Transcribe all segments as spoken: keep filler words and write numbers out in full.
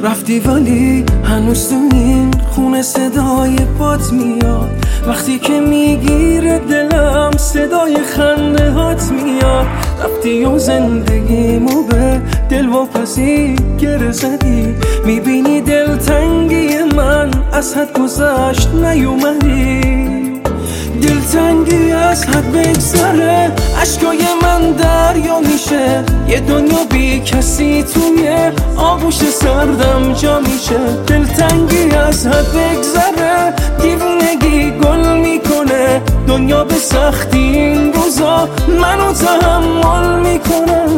رفتی ولی هنوز تو این خونه صدای پات میاد. وقتی که میگیره دلم صدای خنده هات میاد. رفتی و زندگیمو به دلواپسی گره زدی. میبینی دلتنگی من از حد گذشت نیومدی. دلتنگی از حد بگذره اشکای من دریا میشه. یه دنیا بی کسی توی آغوش سردم جا میشه. دلتنگی از حد بگذره دیوونگی گل میکنه. دنیا به سختی این روزا منو تحمل میکنه.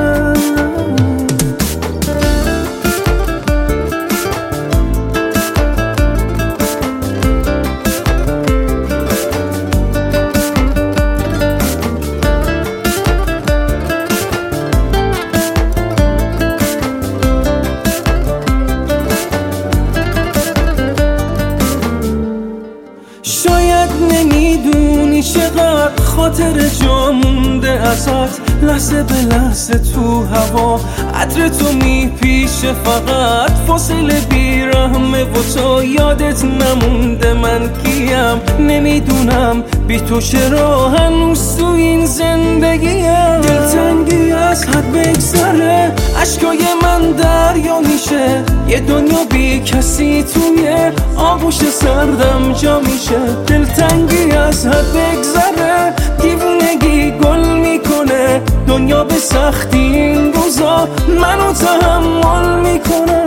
شاید نمیدونی چقدر خاطر جا مونده ازت. لحظه به لحظه تو هوا عطر تو میپیشه. فقط فاصله بیرحمه و تو یادت نمونده من کیم. نمیدونم بی تو چرا هنوز تو این زندگیم. دلتنگی از حد بگذره اشکای من دریا میشه. یه دنیا بی کسی توی آغوش سردم جا میشه. دلتنگی از حد بگذره دیوونگی گل میکنه. دنیا به سختی این روزا منو تحمل میکنه.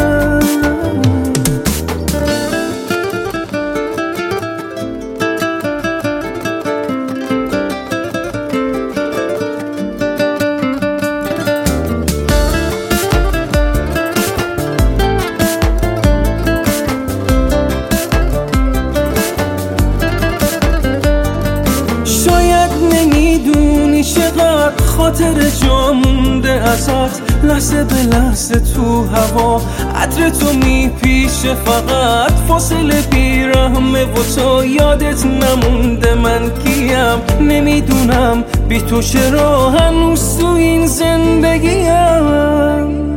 نمیدونی چقدر خاطر جا مونده ازت. لحظه به لحظه تو هوا عطر تو میپیشه. فقط فاصله بیرحمه و تو یادت نمونده من کیم. نمیدونم بی تو چرا هنوز تو این زندگیم.